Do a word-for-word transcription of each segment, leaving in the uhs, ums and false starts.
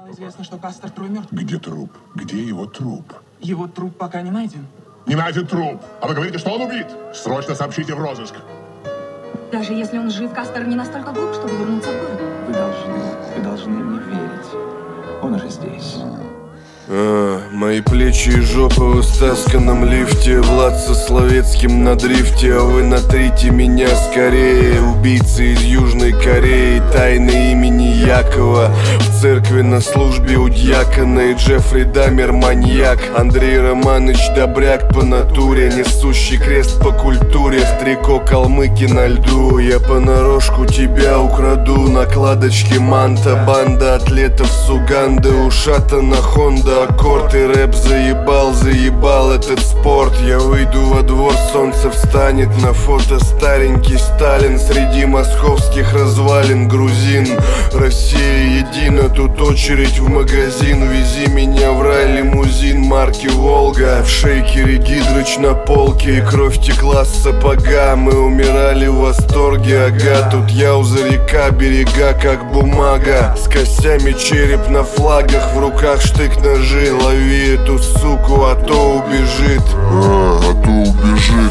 Стало известно, что Кастер Трой мертв. Где труп? Где его труп? Его труп пока не найден. Не найден труп. А вы говорите, что он убит? Срочно сообщите в розыск. Даже если он жив, Кастер не настолько глуп, чтобы вернуться в город. Вы должны, вы должны мне верить. Он уже здесь. А, мои плечи и жопа в истасканном лифте. Влад со Словецким на дрифте. А вы натрите меня скорее. Убийцы из Южной Кореи. Тайны имени Якова. В церкви на службе у дьякона. И Джеффри Дамер маньяк. Андрей Романыч добряк по натуре. Несущий крест по культуре. В трико калмыки на льду. Я понарошку тебя украду. Накладочки манта. Банда атлетов с Уганды. Ушатана Хонда. Аккорд и рэп заебал, заебал этот спорт. Я выйду во двор, солнце встанет. На фото старенький Сталин среди московских развалин. Грузин, Россия едина, тут очередь в магазин. Вези меня в рай, лимузин марки Волга. В шейкере Гидрыч на полке, и кровь текла с сапога. Мы умирали в восторге, ага. Тут Яуза река, берега как бумага. С костями череп на флагах, в руках штык-ножи. Лови эту суку, а то убежит. А, а то убежит.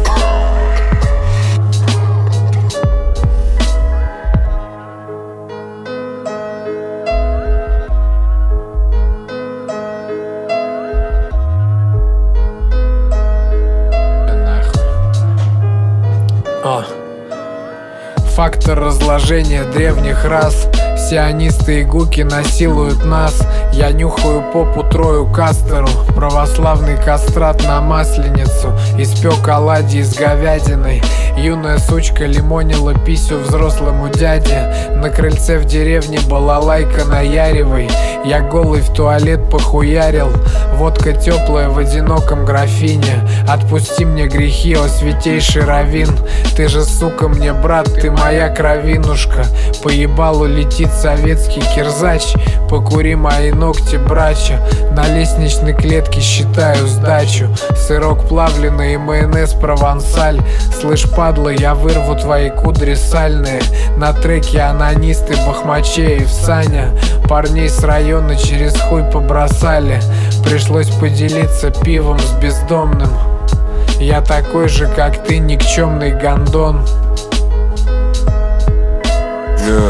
О. Фактор разложения древних рас. Сионисты и гуки насилуют нас. Я нюхаю попу Трою Кастеру. Православный кастрат на масленицу. Испек оладьи с говядиной. Юная сучка лимонила писю взрослому дяде. На крыльце в деревне балалайка наяривай. Я голый в туалет похуярил. Водка теплая в одиноком графине. Отпусти мне грехи, о святейший раввин. Ты же, сука, мне брат, ты моя кровинушка. По ебалу летит советский кирзач. Покури мои ногти, брача. На лестничной клетке считаю сдачу. Сырок плавленый и майонез провансаль. Слышь, падла, я вырву твои кудри сальные. На треке анонисты Бахмачеев, Саня. Парней с района через хуй побросали. Пришлось поделиться пивом с бездомным. Я такой же, как ты, никчемный гондон. Yeah.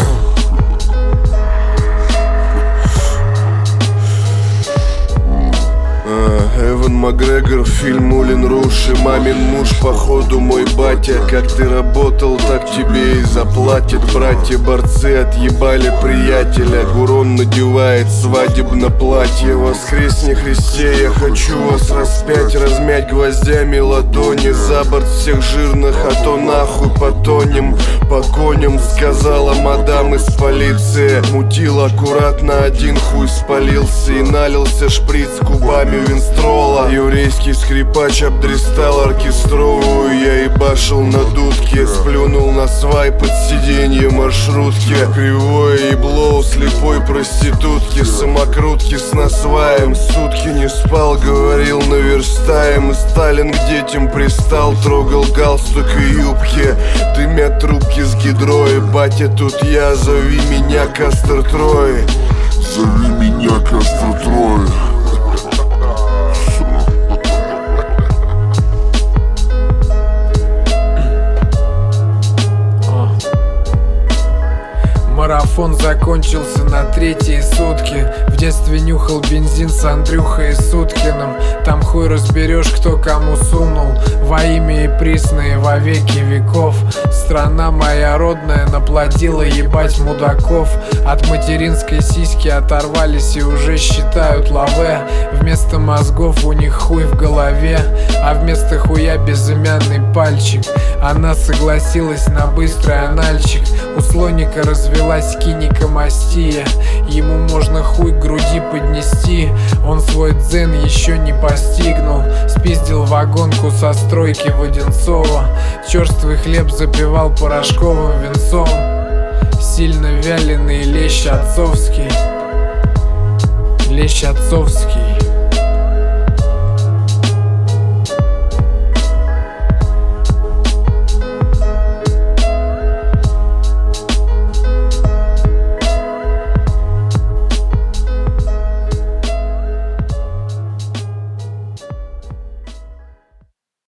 Эван Макгрегор, фильм Мулен Руш. И мамин муж, походу мой батя. Как ты работал, так тебе и заплатят. Братья-борцы отъебали приятеля. Гурон надевает свадебное платье. Воскресне Христе, я хочу вас распять. Размять гвоздями ладони. За борт всех жирных, а то нахуй потонем. По коням, сказала мадам из полиции. Мутил аккуратно, один хуй спалился. И налился шприц кубами винстрола. Еврейский скрипач обдристал оркестровую. Я ебашил на дудке. Сплюнул на свай под сиденье маршрутки. Кривое ебло у слепой проститутки. Самокрутки с насваем. Сутки не спал, говорил наверстаем. И Сталин к детям пристал. Трогал галстук и юбки. Дымя трубки с гидрой. Батя, тут я, зови меня Кастер Трой. Зови меня Кастер Трой. Марафон закончился на третьи сутки. В детстве нюхал бензин с Андрюхой и Суткиным. Там хуй разберешь, кто кому сунул. Во имя и присные во веки веков. Страна моя родная наплодила ебать мудаков. От материнской сиськи оторвались и уже считают лаве. Вместо мозгов у них хуй в голове, а вместо хуя безымянный пальчик. Она согласилась на быстрый анальчик. У слоника развелась кинекомастия. Ему можно хуй к груди поднести. Он свой дзен еще не постигнул. Спиздил вагонку со стройки в Одинцово. Черствый хлеб запивал порошковым венцом. Сильно вяленый лещ отцовский. Лещ отцовский.